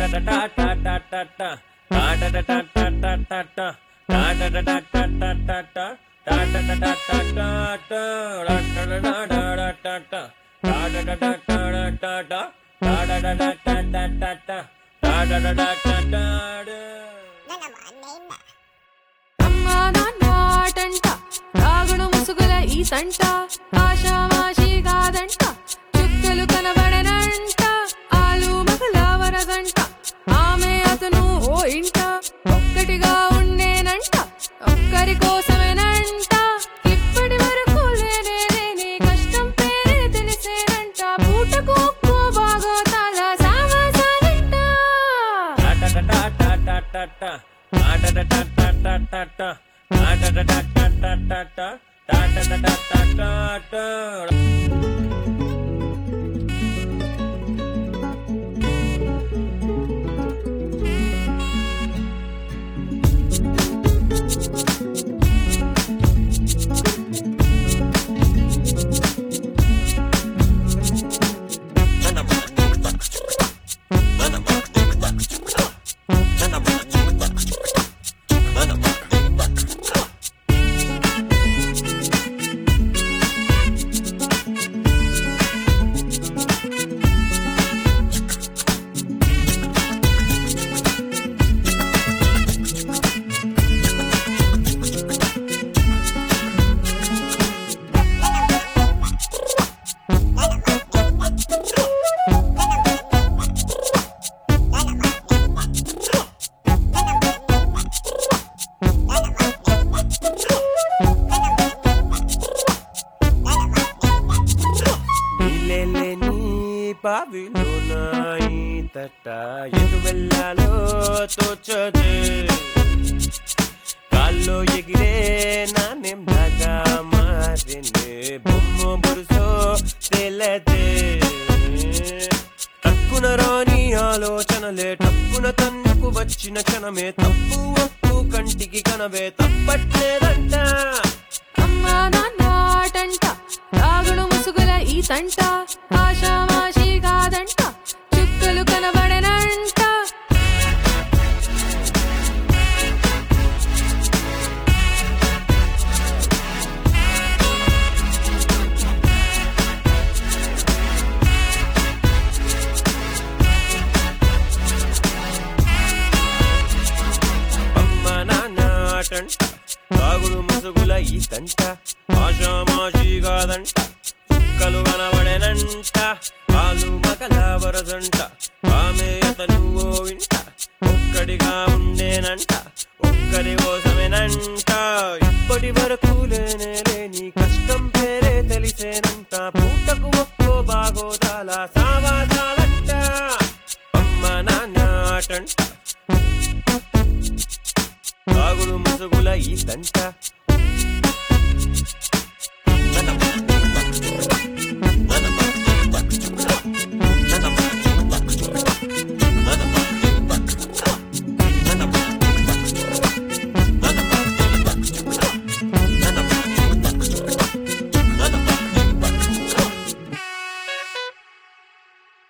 అమ్మా నాన్న ఆటంట తాగుడు ముసుగుల ఈ తంట ఆషామాషి కాదంట చుక్కలు కనబడనంట ఆలు మగల వరదంట ఆమె అతను ఓ ఇంట ఒక్కటిగా ఉండేనంట ఒక్కరి కోసమేనంట ఇప్పటి వరకు లేనే లేని కష్టం పేరే తెలిసేనంట పూటకు ఒక్కో బాగోతాల సావాసాలంట బావిలోనాయి తట్ట ఎటు వెళ్ళాలో తోచదే కాల్లో ఎగిరే నాణ్యం దాకా మారినే బొమ్మ బురుసో తెలదే తక్కున రాని ఆలోచనలే తప్పున తన్నుకు వచ్చిన క్షణమే తప్పు ఒప్పు కంటికి కనవే తప్పట్లేదంట అమ్మా నాన్న ఆటంట తాగుడు ముసుగుల ఈ తంట ఆషామాషి కాదంట చుక్కలు కనబడనంట అమ్మ నాన్న ఆటంట తాగుడు ముసుగుల ఈ తంట ఆషామాషి కాదంట చుక్కలు కనబడేనంట పాలు మకల వరదంట ఆమె అతను ఓ వింట ఒక్కడిగా ఉండేనంట ఒక్కడి కోసమేనంట ఇప్పటి వరకు లేనే లేని కష్టం పేరే తెలిసేనంట పూటకు ఒక్కో బాగోదాల సావాసాలంట అమ్మ నాన్న ఆటంట తాగుడు ముసుగుల ఈ తంట